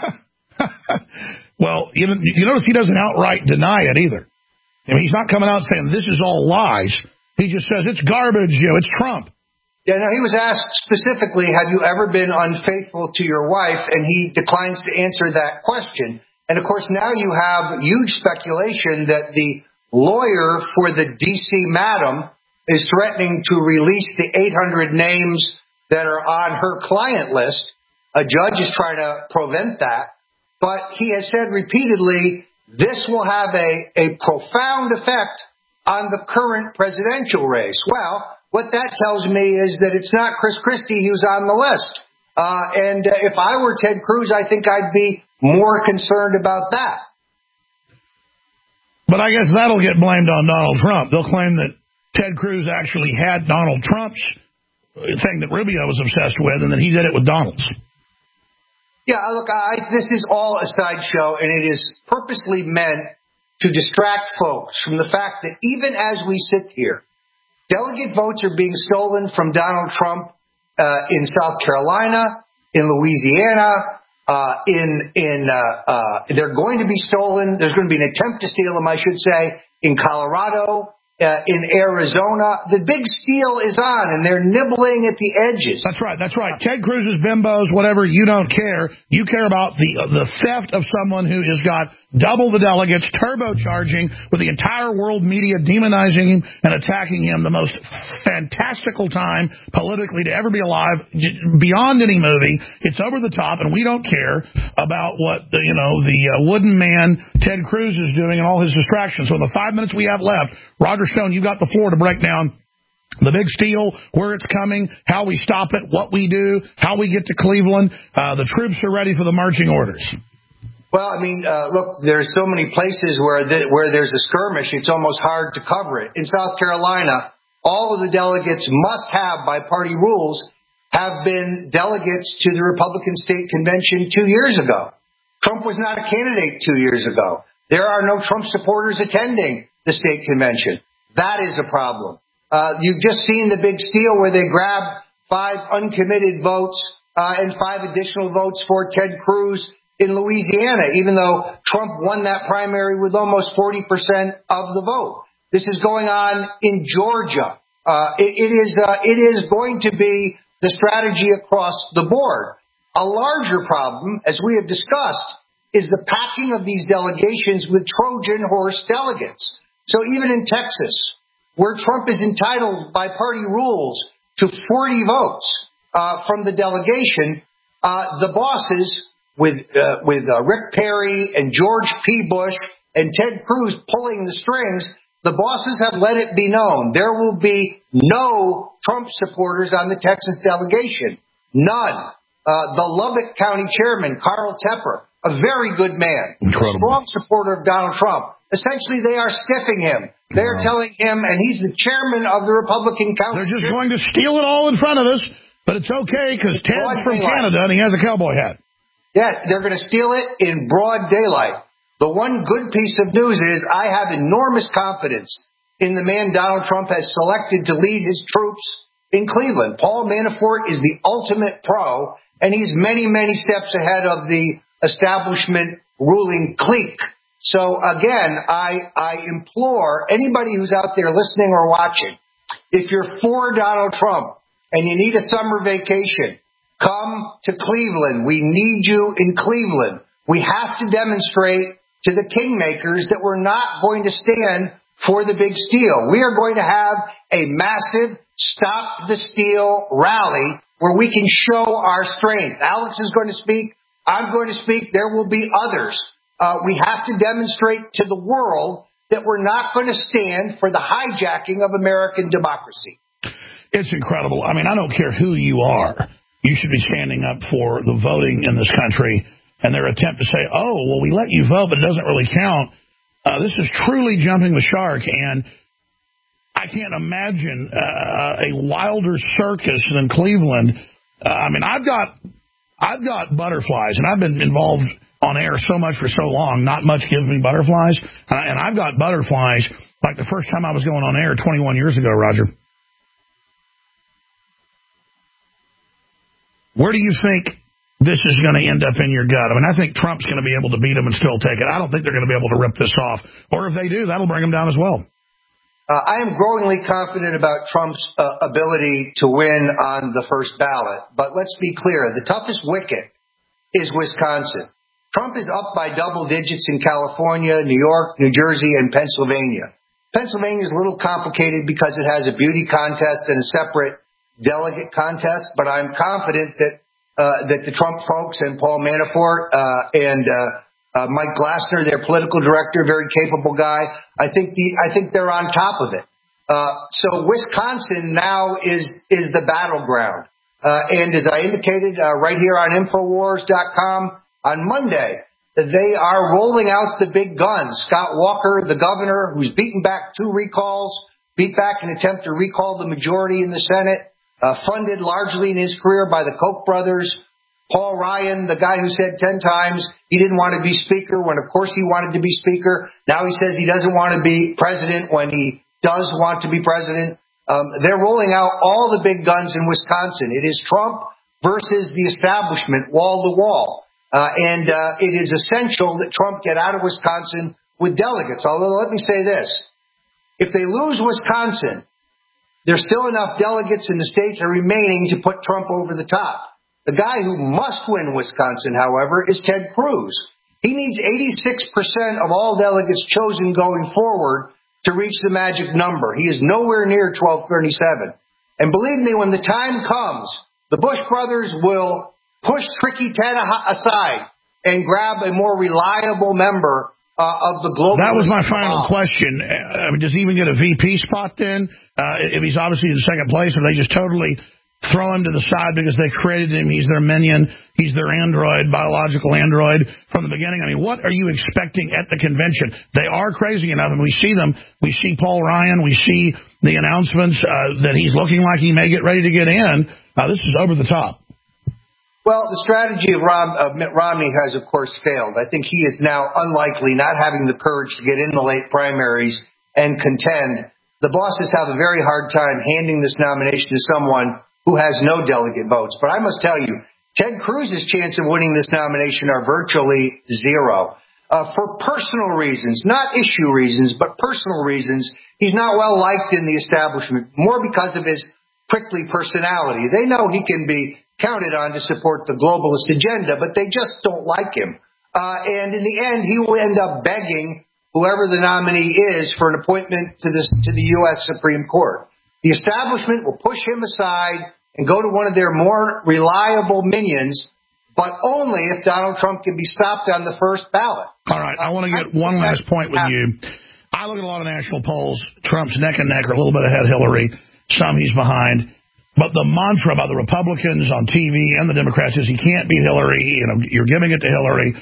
Well, you notice he doesn't outright deny it either. I mean, he's not coming out saying this is all lies. He just says it's garbage, it's Trump. Yeah, no, he was asked specifically, have you ever been unfaithful to your wife? And he declines to answer that question. And, of course, now you have huge speculation that the lawyer for the D.C. madam is threatening to release the 800 names that are on her client list. A judge is trying to prevent that. But he has said repeatedly this will have a profound effect on the current presidential race. Well, what that tells me is that it's not Chris Christie who's on the list. And if I were Ted Cruz, I think I'd be more concerned about that. But I guess that'll get blamed on Donald Trump. They'll claim that Ted Cruz actually had Donald Trump's thing that Rubio was obsessed with, and that he did it with Donald's. Yeah, look, this is all a sideshow, and it is purposely meant to distract folks from the fact that even as we sit here, Delegate votes are being stolen from Donald Trump in South Carolina, in Louisiana, they're going to be stolen. There's going to be an attempt to steal them, I should say, in Colorado, in Arizona. The big steal is on, and they're nibbling at the edges. That's right. Ted Cruz's bimbos, whatever, you don't care. You care about the theft of someone who has got double the delegates, turbocharging with the entire world media demonizing him and attacking him. The most fantastical time politically to ever be alive, beyond any movie. It's over the top, and we don't care about what the wooden man Ted Cruz is doing and all his distractions. So in the 5 minutes we have left, Roger Stone, you got the floor to break down the big steal, where it's coming, how we stop it, what we do, how we get to Cleveland. The troops are ready for the marching orders. Well, I mean, look, there's so many places where there's a skirmish, it's almost hard to cover it. In South Carolina, all of the delegates must have, by party rules, have been delegates to the Republican State Convention 2 years ago. Trump was not a candidate 2 years ago. There are no Trump supporters attending the state convention. That is a problem. You've just seen the big steal where they grabbed 5 uncommitted votes and 5 additional votes for Ted Cruz in Louisiana, even though Trump won that primary with almost 40% of the vote. This is going on in Georgia. It is going to be the strategy across the board. A larger problem, as we have discussed, is the packing of these delegations with Trojan horse delegates. So even in Texas, where Trump is entitled by party rules to 40 votes from the delegation, the bosses with Rick Perry and George P. Bush and Ted Cruz pulling the strings, the bosses have let it be known there will be no Trump supporters on the Texas delegation. None. The Lubbock County chairman, Carl Tepper, a very good man, a strong supporter of Donald Trump. Essentially, they are stiffing him. They're telling him, and he's the chairman of the Republican County. They're just going to steal it all in front of us, but it's okay because Ted's from Canada and he has a cowboy hat. Yeah, they're going to steal it in broad daylight. The one good piece of news is I have enormous confidence in the man Donald Trump has selected to lead his troops in Cleveland. Paul Manafort is the ultimate pro, and he's many, many steps ahead of the establishment ruling clique. So, again, I implore anybody who's out there listening or watching, if you're for Donald Trump and you need a summer vacation, come to Cleveland. We need you in Cleveland. We have to demonstrate to the kingmakers that we're not going to stand for the big steal. We are going to have a massive Stop the Steal rally where we can show our strength. Alex is going to speak. I'm going to speak. There will be others. We have to demonstrate to the world that we're not going to stand for the hijacking of American democracy. It's incredible. I mean, I don't care who you are. You should be standing up for the voting in this country. And their attempt to say, oh, well, we let you vote, but it doesn't really count. This is truly jumping the shark. And I can't imagine a wilder circus than Cleveland. I mean, I've got butterflies, and I've been involved on air so much for so long, not much gives me butterflies. And I've got butterflies like the first time I was going on air 21 years ago, Roger. Where do you think this is going to end up in your gut? I mean, I think Trump's going to be able to beat him and still take it. I don't think they're going to be able to rip this off. Or if they do, that'll bring them down as well. I am growingly confident about Trump's ability to win on the first ballot. But let's be clear. The toughest wicket is Wisconsin. Trump is up by double digits in California, New York, New Jersey, and Pennsylvania. Pennsylvania is a little complicated because it has a beauty contest and a separate delegate contest. But I'm confident that the Trump folks and Paul Manafort and Mike Glassner, their political director, very capable guy, I think they're on top of it. So Wisconsin now is the battleground. And as I indicated right here on Infowars.com on Monday, they are rolling out the big guns. Scott Walker, the governor, who's beaten back 2 recalls, beat back an attempt to recall the majority in the Senate, funded largely in his career by the Koch brothers. Paul Ryan, the guy who said 10 times he didn't want to be speaker when, of course, he wanted to be speaker. Now he says he doesn't want to be president when he does want to be president. They're rolling out all the big guns in Wisconsin. It is Trump versus the establishment, wall to wall. And it is essential that Trump get out of Wisconsin with delegates. Although, let me say this. If they lose Wisconsin, there's still enough delegates in the states that are remaining to put Trump over the top. The guy who must win Wisconsin, however, is Ted Cruz. He needs 86% of all delegates chosen going forward to reach the magic number. He is nowhere near 1237. And believe me, when the time comes, the Bush brothers will push Tricky Ted aside and grab a more reliable member of the global. That was my final question. Does he even get a VP spot then? If he's obviously in second place, or they just totally throw him to the side because they created him, he's their minion, he's their android, biological android from the beginning? I mean, what are you expecting at the convention? They are crazy enough, and we see them. We see Paul Ryan. We see the announcements that he's looking like he may get ready to get in. This is over the top. Well, the strategy of Mitt Romney has, of course, failed. I think he is now unlikely, not having the courage to get in the late primaries and contend. The bosses have a very hard time handing this nomination to someone who has no delegate votes. But I must tell you, Ted Cruz's chance of winning this nomination are virtually zero. For personal reasons, not issue reasons, but personal reasons, he's not well liked in the establishment, more because of his prickly personality. They know he can be counted on to support the globalist agenda, but they just don't like him. And in the end, he will end up begging whoever the nominee is for an appointment to the U.S. Supreme Court. The establishment will push him aside and go to one of their more reliable minions, but only if Donald Trump can be stopped on the first ballot. All right, I want to get one last point with you. I look at a lot of national polls. Trump's neck and neck, or a little bit ahead of Hillary. Some he's behind. But the mantra by the Republicans on TV and the Democrats is he can't beat Hillary. You're giving it to Hillary.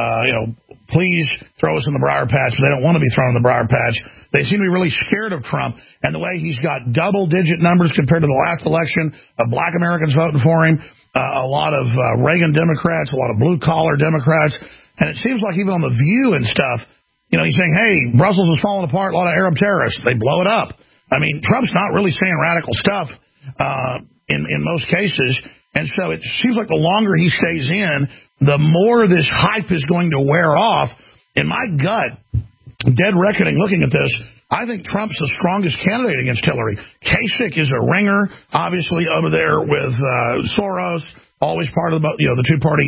Please throw us in the briar patch. But they don't want to be thrown in the briar patch. They seem to be really scared of Trump. And the way he's got double-digit numbers compared to the last election of black Americans voting for him, a lot of Reagan Democrats, a lot of blue-collar Democrats. And it seems like even on The View and stuff, he's saying, hey, Brussels is falling apart, a lot of Arab terrorists. They blow it up. I mean, Trump's not really saying radical stuff in most cases. And so it seems like the longer he stays in, the more this hype is going to wear off. In my gut, dead reckoning, looking at this, I think Trump's the strongest candidate against Hillary. Kasich is a ringer, obviously, over there with Soros, always part of the two-party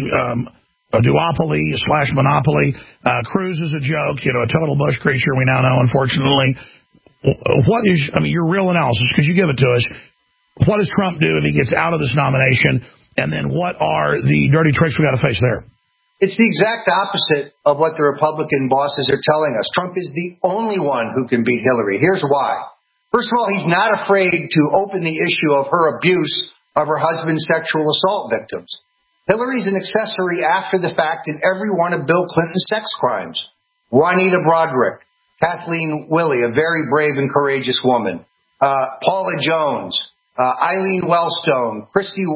duopoly / monopoly. Cruz is a joke, a total Bush creature, we now know, unfortunately. Your real analysis, because you give it to us. What does Trump do if he gets out of this nomination? And then what are the dirty tricks we got to face there? It's the exact opposite of what the Republican bosses are telling us. Trump is the only one who can beat Hillary. Here's why. First of all, he's not afraid to open the issue of her abuse of her husband's sexual assault victims. Hillary's an accessory after the fact in every one of Bill Clinton's sex crimes. Juanita Broderick, Kathleen Willey, a very brave and courageous woman, Paula Jones, Eileen Wellstone,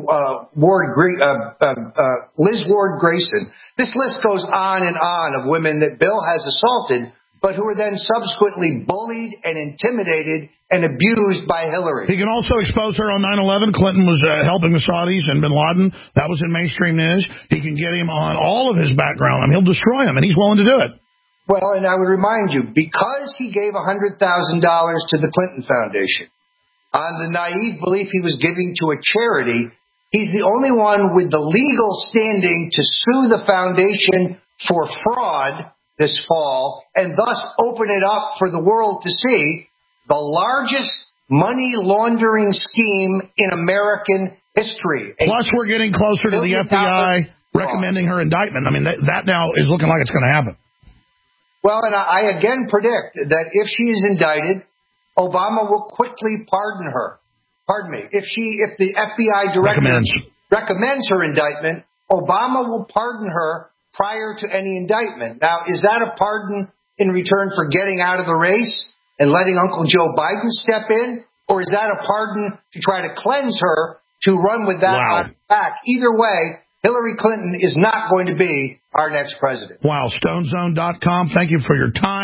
Liz Ward Grayson. This list goes on and on of women that Bill has assaulted, but who were then subsequently bullied and intimidated and abused by Hillary. He can also expose her on 9/11. Clinton was helping the Saudis and bin Laden. That was in mainstream news. He can get him on all of his background. He'll destroy him, and he's willing to do it. Well, and I would remind you, because he gave $100,000 to the Clinton Foundation, on the naive belief he was giving to a charity, he's the only one with the legal standing to sue the foundation for fraud this fall and thus open it up for the world to see the largest money laundering scheme in American history. Plus, we're getting closer to the FBI recommending her indictment. That now is looking like it's going to happen. Well, and I again predict that if she is indicted, Obama will quickly pardon her. Pardon me. If the FBI director recommends her indictment, Obama will pardon her prior to any indictment. Now, is that a pardon in return for getting out of the race and letting Uncle Joe Biden step in? Or is that a pardon to try to cleanse her to run with that on her back? Either way, Hillary Clinton is not going to be our next president. Wow. StoneZone.com. Thank you for your time.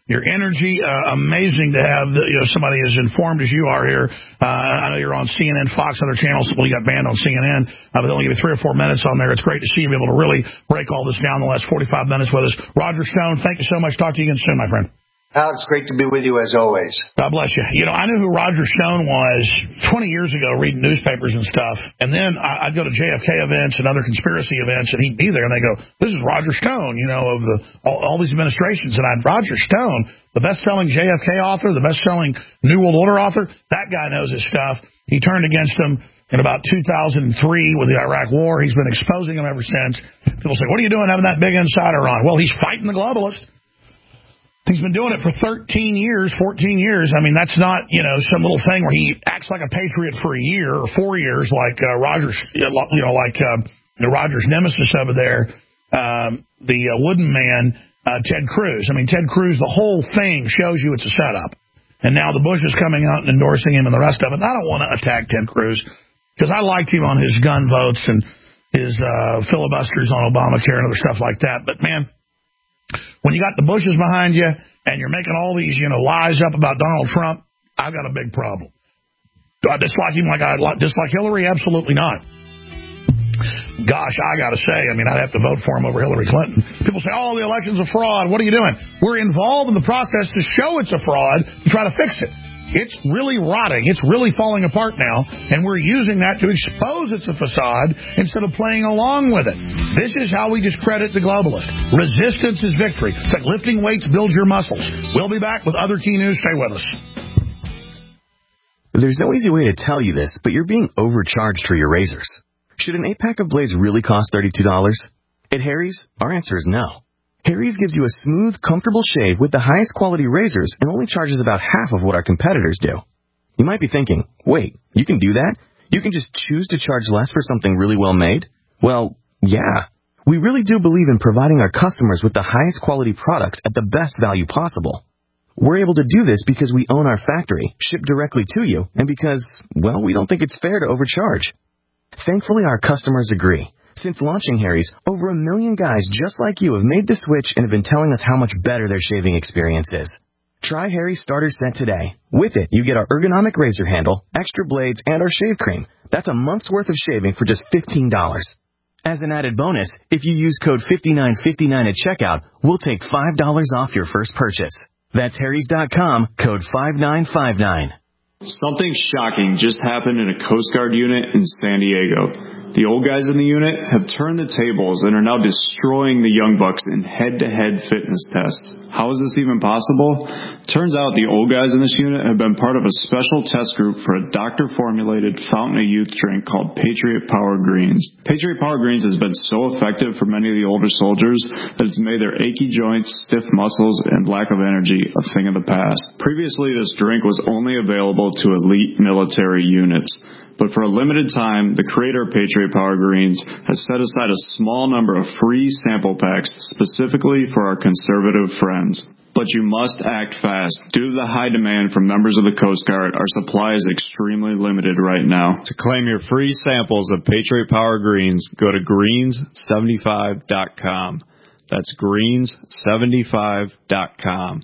your energy. Amazing to have somebody as informed as you are here. I know you're on CNN, Fox, other channels. Well, you got banned on CNN, but they only give you 3 or 4 minutes on there. It's great to see you be able to really break all this down in the last 45 minutes with us. Roger Stone, thank you so much. Talk to you again soon, my friend. Alex, great to be with you as always. God bless you. I knew who Roger Stone was 20 years ago reading newspapers and stuff. And then I'd go to JFK events and other conspiracy events, and he'd be there, and they go, this is Roger Stone, of all these administrations. And Roger Stone, the best-selling JFK author, the best-selling New World Order author, that guy knows his stuff. He turned against him in about 2003 with the Iraq War. He's been exposing him ever since. People say, what are you doing having that big insider on? Well, he's fighting the globalists. He's been doing it for 13 years, 14 years. I mean, that's not, some little thing where he acts like a patriot for a year or 4 years like Roger's, Roger's nemesis over there, the wooden man, Ted Cruz. I mean, Ted Cruz, the whole thing shows you it's a setup. And now the Bush is coming out and endorsing him and the rest of it. And I don't want to attack Ted Cruz because I liked him on his gun votes and his filibusters on Obamacare and other stuff like that. But, man, when you got the Bushes behind you and you're making all these, lies up about Donald Trump, I've got a big problem. Do I dislike him like I dislike Hillary? Absolutely not. Gosh, I got to say, I'd have to vote for him over Hillary Clinton. People say, the election's a fraud. What are you doing? We're involved in the process to show it's a fraud to try to fix it. It's really rotting. It's really falling apart now, and we're using that to expose it's a facade instead of playing along with it. This is how we discredit the globalist. Resistance is victory. It's like lifting weights builds your muscles. We'll be back with other key news. Stay with us. There's no easy way to tell you this, but you're being overcharged for your razors. Should an 8-pack of blades really cost $32? At Harry's, our answer is no. Harry's gives you a smooth, comfortable shave with the highest quality razors and only charges about half of what our competitors do. You might be thinking, wait, you can do that? You can just choose to charge less for something really well made? Well, yeah. We really do believe in providing our customers with the highest quality products at the best value possible. We're able to do this because we own our factory, ship directly to you, and because, we don't think it's fair to overcharge. Thankfully, our customers agree. Since launching Harry's, over 1 million guys just like you have made the switch and have been telling us how much better their shaving experience is. Try Harry's Starter Set today. With it, you get our ergonomic razor handle, extra blades, and our shave cream. That's a month's worth of shaving for just $15. As an added bonus, if you use code 5959 at checkout, we'll take $5 off your first purchase. That's Harry's.com, code 5959. Something shocking just happened in a Coast Guard unit in San Diego. The old guys in the unit have turned the tables and are now destroying the young bucks in head-to-head fitness tests. How is this even possible? Turns out the old guys in this unit have been part of a special test group for a doctor-formulated fountain of youth drink called Patriot Power Greens. Patriot Power Greens has been so effective for many of the older soldiers that it's made their achy joints, stiff muscles, and lack of energy a thing of the past. Previously, this drink was only available to elite military units. But for a limited time, the creator of Patriot Power Greens has set aside a small number of free sample packs specifically for our conservative friends. But you must act fast. Due to the high demand from members of the Coast Guard, our supply is extremely limited right now. To claim your free samples of Patriot Power Greens, go to greens75.com. That's greens75.com.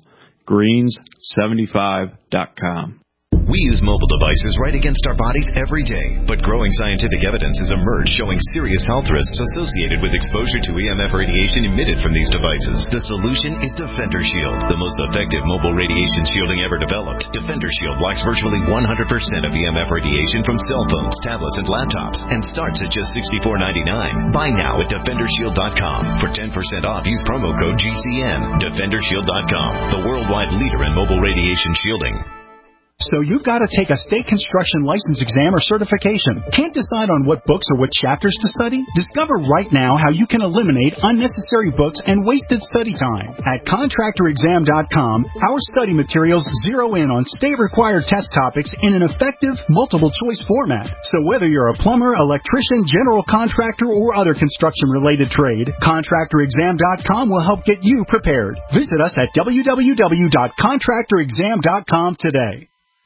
greens75.com. We use mobile devices right against our bodies every day, but growing scientific evidence has emerged showing serious health risks associated with exposure to EMF radiation emitted from these devices. The solution is Defender Shield, the most effective mobile radiation shielding ever developed. Defender Shield blocks virtually 100% of EMF radiation from cell phones, tablets, and laptops, and starts at just $64.99. Buy now at DefenderShield.com. For 10% off, use promo code GCN. DefenderShield.com, the worldwide leader in mobile radiation shielding. So you've got to take a state construction license exam or certification. Can't decide on what books or what chapters to study? Discover right now how you can eliminate unnecessary books and wasted study time. At ContractorExam.com, our study materials zero in on state-required test topics in an effective, multiple-choice format. So whether you're a plumber, electrician, general contractor, or other construction-related trade, ContractorExam.com will help get you prepared. Visit us at www.ContractorExam.com today.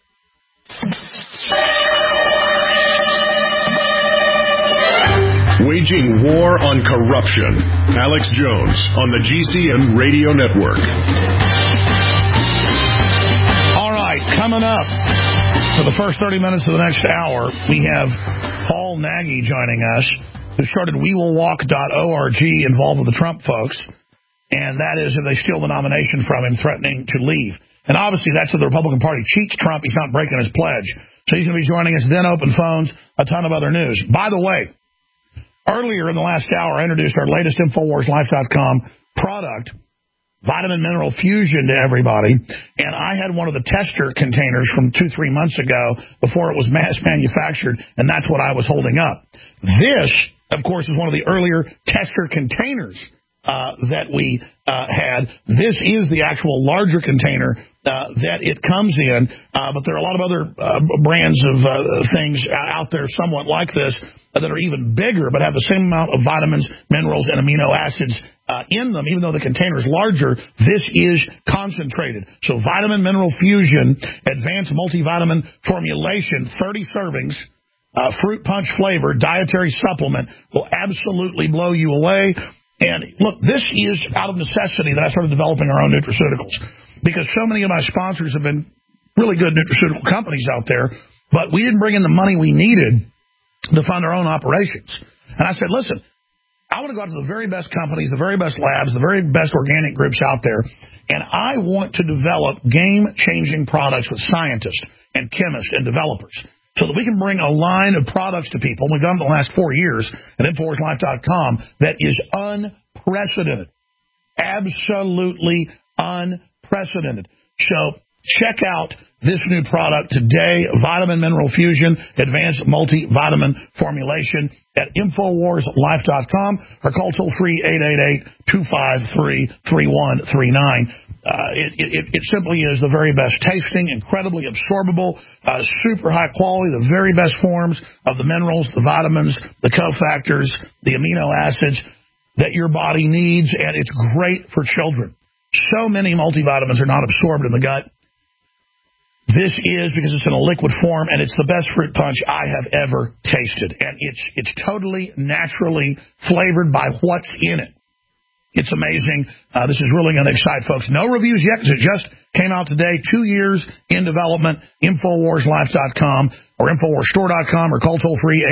Waging war on corruption. Alex Jones on the GCN Radio Network. Coming up for the first 30 minutes of the next hour, we have Paul Nagy joining us, who started WeWillWalk.org, involved with the Trump folks, and that is if they steal the nomination from him, threatening to leave. And obviously that's if the Republican Party cheats Trump. He's not breaking his pledge. So he's going to be joining us, then open phones, a ton of other news. By the way, earlier in the last hour, I introduced our latest InfoWarsLife.com product, Vitamin Mineral Fusion, to everybody. And I had one of the tester containers from 2-3 months ago before it was mass manufactured, and that's what I was holding up. This, of course, is one of the earlier tester containers that we had. This is the actual larger container that it comes in, but there are a lot of other brands of things out there somewhat like this that are even bigger but have the same amount of vitamins, minerals, and amino acids in them. Even though the container is larger, this is concentrated. So Vitamin Mineral Fusion, advanced multivitamin formulation, 30 servings, fruit punch flavor, dietary supplement, will absolutely blow you away. And look, this is out of necessity that I started developing our own nutraceuticals, because so many of my sponsors have been really good nutraceutical companies out there, but we didn't bring in the money we needed to fund our own operations. And I said, listen, I want to go out to the very best companies, the very best labs, the very best organic groups out there, and I want to develop game-changing products with scientists and chemists and developers, so that we can bring a line of products to people. We've done it the last 4 years at InfoWarsLife.com that is unprecedented. Absolutely unprecedented. So check out this new product today, Vitamin Mineral Fusion, advanced multivitamin formulation at InfoWarsLife.com, or call toll-free 888-253-3139. It simply is the very best tasting, incredibly absorbable, super high quality, the very best forms of the minerals, the vitamins, the cofactors, the amino acids that your body needs, and it's great for children. So many multivitamins are not absorbed in the gut. This is because it's in a liquid form, and it's the best fruit punch I have ever tasted. And it's totally naturally flavored by what's in it. It's amazing. This is really going to excite folks. No reviews yet, because it just came out today. 2 years in development. InfoWarsLife.com or InfoWarsStore.com, or call toll-free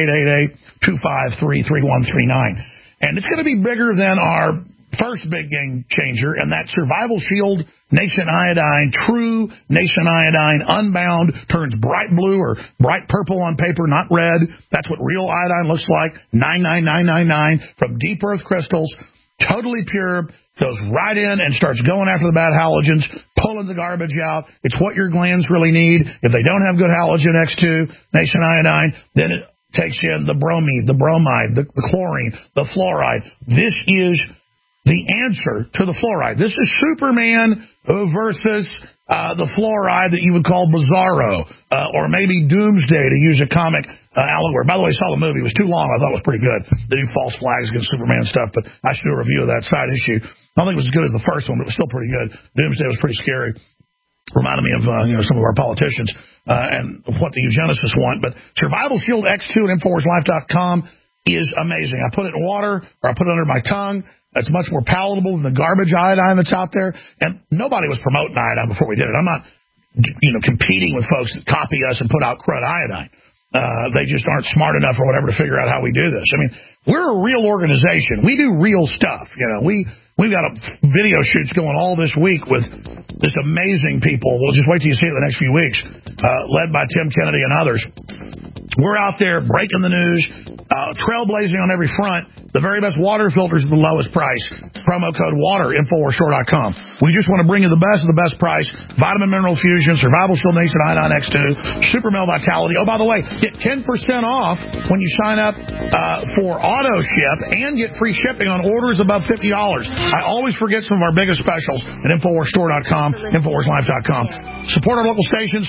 888-253-3139. And it's going to be bigger than our first big game changer, and that Survival Shield Nascent Iodine, true Nascent Iodine, unbound, turns bright blue or bright purple on paper, not red. That's what real iodine looks like. 99999 from deep earth crystals. Totally pure, goes right in and starts going after the bad halogens, pulling the garbage out. It's what your glands really need. If they don't have good halogen X2, Nascent Iodine, then it takes in the bromine, the bromide, the chlorine, the fluoride. This is the answer to the fluoride. This is Superman versus the fluoride that you would call Bizarro, or maybe Doomsday, to use a comic allegory. By the way, I saw the movie. It was too long. I thought it was pretty good. They do false flags against Superman stuff, but I should do a review of that side issue. I don't think it was as good as the first one, but it was still pretty good. Doomsday was pretty scary. Reminded me of some of our politicians and what the eugenicists want. But Survival Shield X2 at InfoWarsLife.com is amazing. I put it in water, or I put it under my tongue. It's much more palatable than the garbage iodine that's out there. And nobody was promoting iodine before we did it. I'm not, competing with folks that copy us and put out crud iodine. They just aren't smart enough or whatever to figure out how we do this. I mean, we're a real organization. We do real stuff. We've got video shoots going all this week with just amazing people. We'll just wait till you see it in the next few weeks, led by Tim Kennedy and others. We're out there breaking the news, trailblazing on every front. The very best water filters at the lowest price. Promo code WATER, InfoWarsStore.com. We just want to bring you the best at the best price. Vitamin Mineral Fusion, Survival Shield Nascent Iodine X2, Super Male Vitality. Oh, by the way, get 10% off when you sign up for auto ship, and get free shipping on orders above $50. I always forget some of our biggest specials at InfoWarsStore.com, InfoWarsLife.com. Support our local stations.